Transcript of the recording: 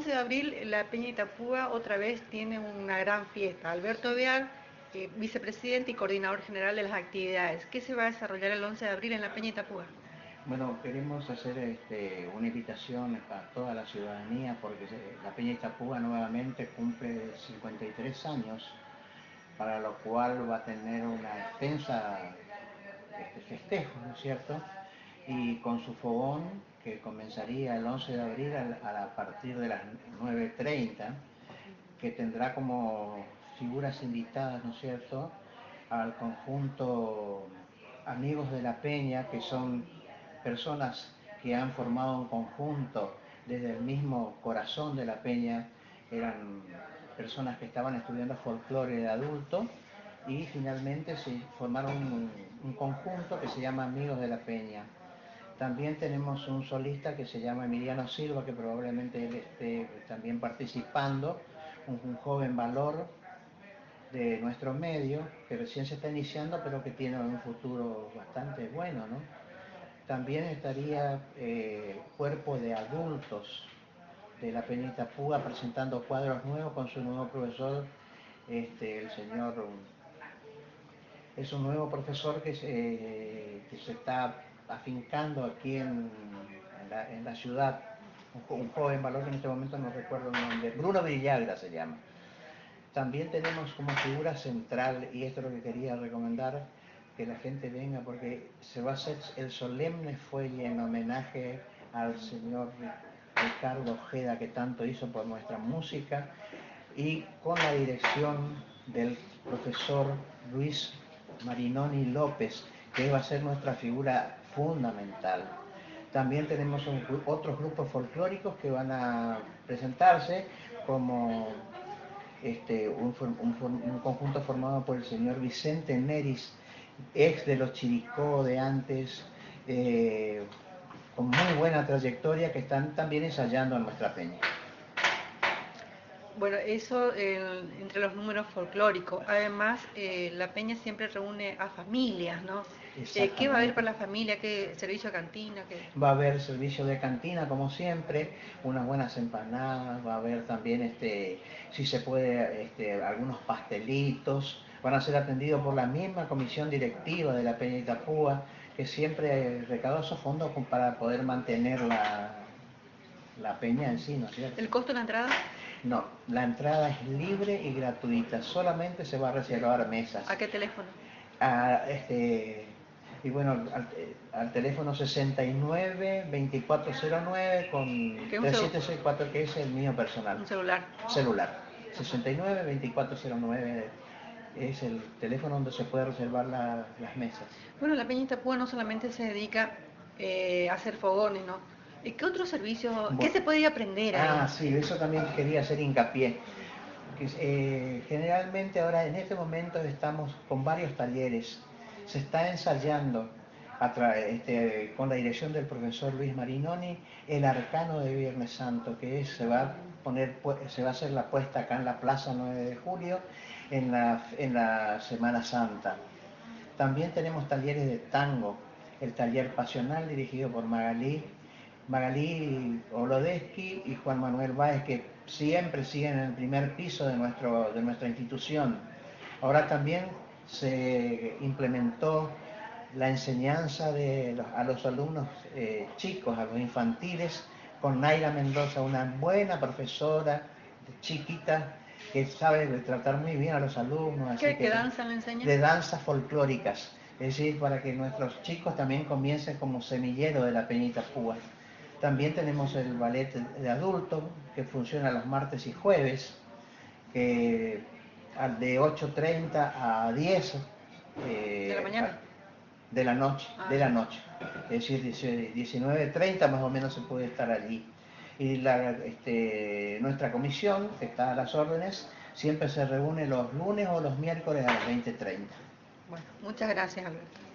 11 de abril la Peña Itapúa otra vez tiene una gran fiesta. Alberto Beal, vicepresidente y coordinador general de las actividades. ¿Qué se va a desarrollar el 11 de abril en la Peña Itapúa? Bueno, queremos hacer una invitación a toda la ciudadanía porque la Peña Itapúa nuevamente cumple 53 años, para lo cual va a tener una extensa festejo, ¿no es cierto? Y con su fogón, que comenzaría el 11 de abril a partir de las 9:30, que tendrá como figuras invitadas, ¿no es cierto?, al conjunto Amigos de la Peña, que son personas que han formado un conjunto desde el mismo corazón de la Peña. Eran personas que estaban estudiando folclore de adulto y finalmente se formaron un conjunto que se llama Amigos de la Peña. También tenemos un solista que se llama Emiliano Silva, que probablemente él esté también participando, un joven valor de nuestro medio, que recién se está iniciando, pero que tiene un futuro bastante bueno, ¿no? También estaría Cuerpo de Adultos de la Peña Itapúa presentando cuadros nuevos con su nuevo profesor, el señor. Es un nuevo profesor que se está afincando aquí en la ciudad, un joven valor que en este momento no recuerdo el nombre, Bruno Villagra se llama. También tenemos como figura central, y esto es lo que quería recomendar, que la gente venga porque se va a hacer el solemne fuelle en homenaje al señor Ricardo Ojeda, que tanto hizo por nuestra música, y con la dirección del profesor Luis Marinoni López, que va a ser nuestra figura fundamental. También tenemos otros grupos folclóricos que van a presentarse, como un conjunto formado por el señor Vicente Neris, ex de los Chiricó de antes, con muy buena trayectoria, que están también ensayando en nuestra peña. Bueno, eso entre los números folclóricos. Además, la Peña siempre reúne a familias, ¿no? ¿Qué va a haber Exactamente. para la familia? ¿Qué servicio de cantina? ¿Qué? Va a haber servicio de cantina, como siempre, unas buenas empanadas, va a haber también, si se puede, algunos pastelitos. Van a ser atendidos por la misma comisión directiva de la Peña Itapúa, que siempre recaudó esos fondos para poder mantener la peña en sí, ¿no es cierto? ¿El costo de la entrada? No, la entrada es libre y gratuita, solamente se va a reservar mesas. ¿A qué teléfono? A, y bueno, al teléfono 69-2409 con ¿Qué es un 3764, que es el mío personal. un celular? Celular. 69-2409 es el teléfono donde se puede reservar las mesas. Bueno, la Peña Itapúa no solamente se dedica a hacer fogones, ¿no? ¿Qué otros servicios, qué Bueno, se puede aprender ahí? sí, eso también quería hacer hincapié. Generalmente ahora en este momento estamos con varios talleres. Se está ensayando con la dirección del profesor Luis Marinoni el arcano de Viernes Santo, que se va a hacer la puesta acá en la Plaza 9 de Julio en la Semana Santa. También tenemos talleres de tango, el taller pasional dirigido por Magalí Olodesky y Juan Manuel Báez, que siempre siguen en el primer piso de nuestra institución. Ahora también se implementó la enseñanza a los alumnos chicos, a los infantiles, con Naila Mendoza, una buena profesora chiquita que sabe tratar muy bien a los alumnos. Así ¿Qué danza le enseña? De danzas folclóricas, es decir, para que nuestros chicos también comiencen como semillero de la Peña Itapúa. También tenemos el ballet de adulto, que funciona los martes y jueves, que de 8:30 a 10 ¿De la mañana? de la noche, Ah, de la noche. Es decir, 19:30 más o menos se puede estar allí. Y nuestra comisión, que está a las órdenes, siempre se reúne los lunes o los miércoles a las 20:30. bueno, muchas gracias, Alberto.